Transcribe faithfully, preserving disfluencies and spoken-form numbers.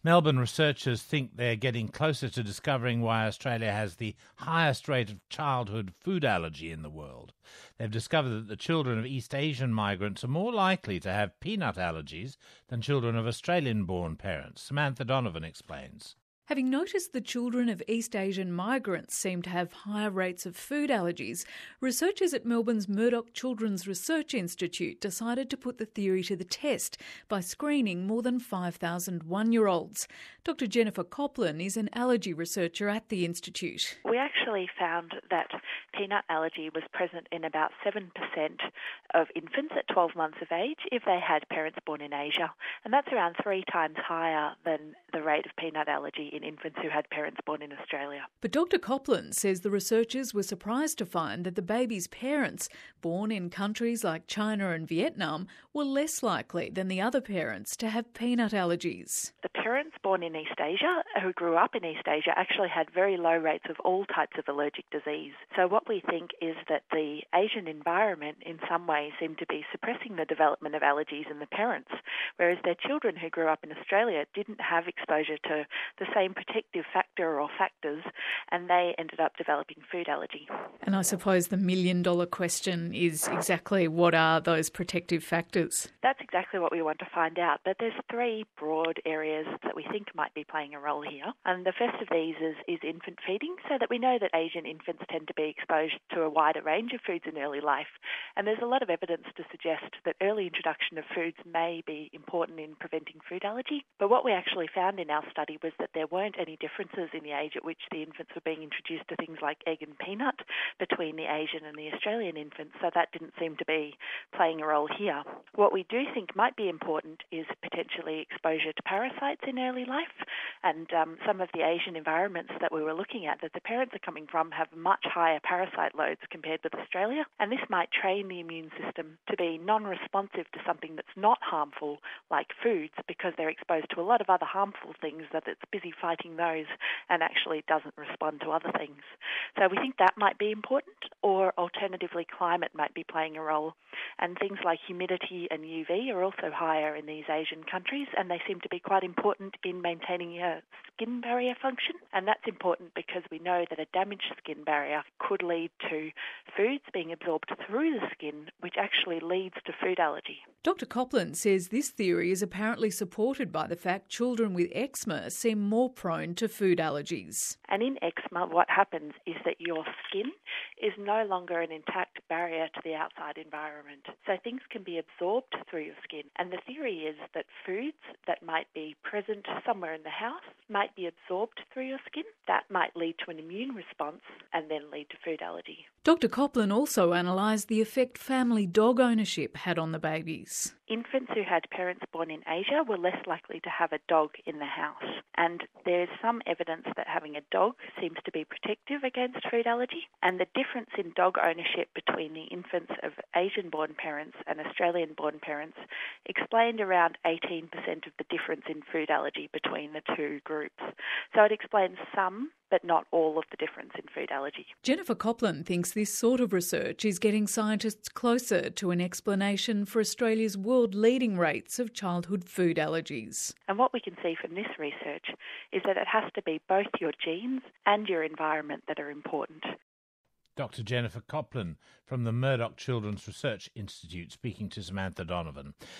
Melbourne researchers think they're getting closer to discovering why Australia has the highest rate of childhood food allergy in the world. They've discovered that the children of East Asian migrants are more likely to have peanut allergies than children of Australian-born parents. Samantha Donovan explains. Having noticed the children of East Asian migrants seem to have higher rates of food allergies, researchers at Melbourne's Murdoch Children's Research Institute decided to put the theory to the test by screening more than five thousand one-year-olds. Doctor Jennifer Copland is an allergy researcher at the institute. We actually found that peanut allergy was present in about seven percent of infants at twelve months of age if they had parents born in Asia, and that's around three times higher than the rate of peanut allergy in infants who had parents born in Australia. But Doctor Copland says the researchers were surprised to find that the baby's parents, born in countries like China and Vietnam, were less likely than the other parents to have peanut allergies. The parents born in East Asia, who grew up in East Asia, actually had very low rates of all types of allergic disease. So what we think is that the Asian environment in some ways seemed to be suppressing the development of allergies in the parents, whereas their children who grew up in Australia didn't have exposure to the same protective factor or factors, and they ended up developing food allergy. And I suppose the million-dollar question is exactly what are those protective factors? That's exactly what we want to find out, but there's three broad areas that we think might be playing a role here. And the first of these is, is infant feeding, so that we know that Asian infants tend to be exposed to a wider range of foods in early life. And there's a lot of evidence to suggest that early introduction of foods may be important in preventing food allergy. But what we actually found in our study was that there weren't any differences in the age at which the infants were being introduced to things like egg and peanut between the Asian and the Australian infants, so that didn't seem to be playing a role here. What we do think might be important is potentially exposure to parasites in early life, and um, some of the Asian environments that we were looking at that the parents are coming from have much higher parasite loads compared with Australia, and this might train the immune system to be non-responsive to something that's not harmful like foods, because they're exposed to a lot of other harmful things that it's busy fighting those and actually doesn't respond to other things. So we think that might be important, or alternatively climate might be playing a role. And things like humidity and U V are also higher in these Asian countries, and they seem to be quite important in maintaining a skin barrier function. And that's important because we know that a damaged skin barrier could lead to foods being absorbed through the skin, which actually leads to food allergy. Doctor Copland says this theory is apparently supported by the fact children with eczema seem more prone to food allergies. And in eczema, what happens is that your skin is no longer an intact barrier to the outside environment. So things can be absorbed through your skin. And the theory is that foods that might be present somewhere in the house might be absorbed through your skin. That might lead to an immune response and then lead to food allergy. Doctor Copland also analysed the effect family dog ownership had on the babies. Infants who had parents born in Asia were less likely to have a dog in the house. And there is some evidence that having a dog seems to be protective against food allergy. And the difference in dog ownership between the infants of Asian-born parents and Australian-born parents explained around eighteen percent of the difference in food allergy between the two groups. So it explains some, but not all of the difference in food allergy. Jennifer Copland thinks this sort of research is getting scientists closer to an explanation for Australia's world-leading rates of childhood food allergies. And what we can see from this research is that it has to be both your genes and your environment that are important. Doctor Jennifer Copland from the Murdoch Children's Research Institute speaking to Samantha Donovan.